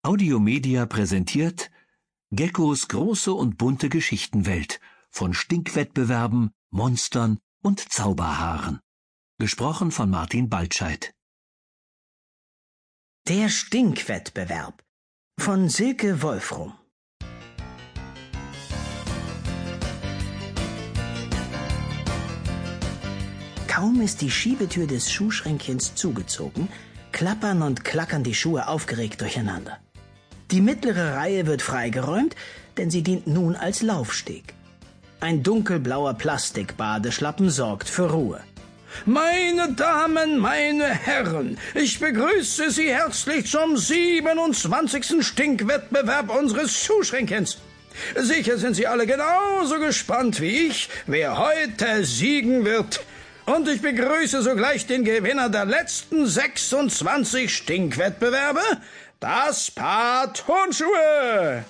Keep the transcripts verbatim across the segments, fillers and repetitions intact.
Audiomedia präsentiert Geckos große und bunte Geschichtenwelt von Stinkwettbewerben, Monstern und Zauberhaaren. Gesprochen von Martin Baltscheid. Der Stinkwettbewerb von Silke Wolfrum. Kaum ist die Schiebetür des Schuhschränkchens zugezogen, klappern und klackern die Schuhe aufgeregt durcheinander. Die mittlere Reihe wird freigeräumt, denn sie dient nun als Laufsteg. Ein dunkelblauer Plastikbadeschlappen sorgt für Ruhe. Meine Damen, meine Herren, ich begrüße Sie herzlich zum siebenundzwanzigsten Stinkwettbewerb unseres Schuhschränkchens. Sicher sind Sie alle genauso gespannt wie ich, wer heute siegen wird. Und ich begrüße sogleich den Gewinner der letzten sechsundzwanzig Stinkwettbewerbe, das Paar Turnschuhe.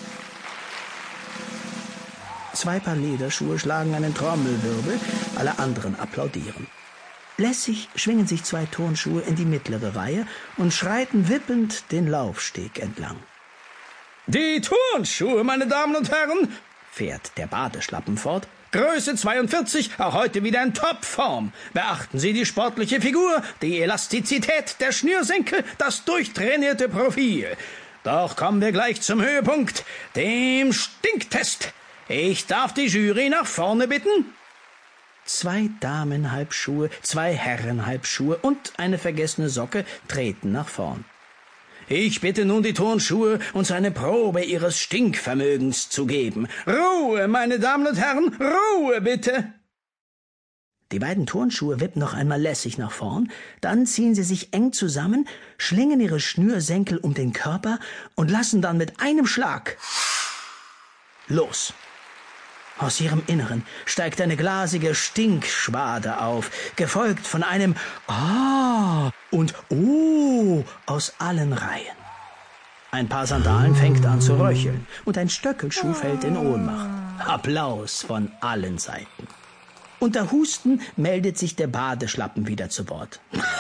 Zwei Paar Lederschuhe schlagen einen Trommelwirbel, alle anderen applaudieren. Lässig schwingen sich zwei Turnschuhe in die mittlere Reihe und schreiten wippend den Laufsteg entlang. Die Turnschuhe, meine Damen und Herren, fährt der Badeschlappen fort, Größe zweiundvierzig, auch heute wieder in Topform. Beachten Sie die sportliche Figur, die Elastizität der Schnürsenkel, das durchtrainierte Profil. Doch kommen wir gleich zum Höhepunkt, dem Stinktest. Ich darf die Jury nach vorne bitten. Zwei Damenhalbschuhe, zwei Herrenhalbschuhe und eine vergessene Socke treten nach vorn. Ich bitte nun die Turnschuhe, uns eine Probe ihres Stinkvermögens zu geben. Ruhe, meine Damen und Herren, Ruhe bitte! Die beiden Turnschuhe wippen noch einmal lässig nach vorn, dann ziehen sie sich eng zusammen, schlingen ihre Schnürsenkel um den Körper und lassen dann mit einem Schlag los. Aus ihrem Inneren steigt eine glasige Stinkschwade auf, gefolgt von einem Ah und Oh aus allen Reihen. Ein Paar Sandalen fängt an zu röcheln und ein Stöckelschuh fällt in Ohnmacht. Applaus von allen Seiten. Unter Husten meldet sich der Badeschlappen wieder zu Wort.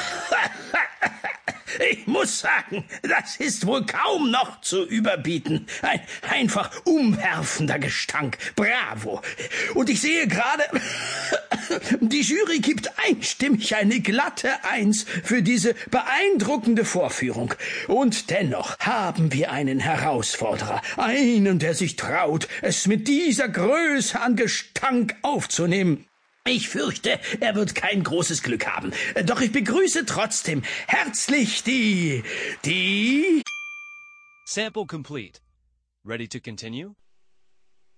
Ich muss sagen, das ist wohl kaum noch zu überbieten. Ein einfach umwerfender Gestank. Bravo. Und ich sehe gerade, die Jury gibt einstimmig eine glatte Eins für diese beeindruckende Vorführung. Und dennoch haben wir einen Herausforderer. Einen, der sich traut, es mit dieser Größe an Gestank aufzunehmen. Ich fürchte, er wird kein großes Glück haben. Doch ich begrüße trotzdem herzlich die... die... Sample complete. Ready to continue?